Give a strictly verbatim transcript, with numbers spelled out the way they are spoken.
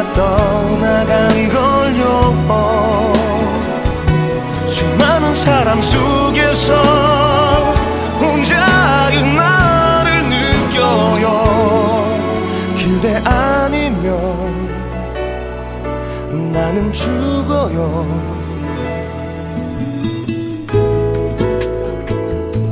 떠나간 걸요. 수많은 사람 속에서 혼자인 나를 느껴요. 그대 아니면 나는 죽어요.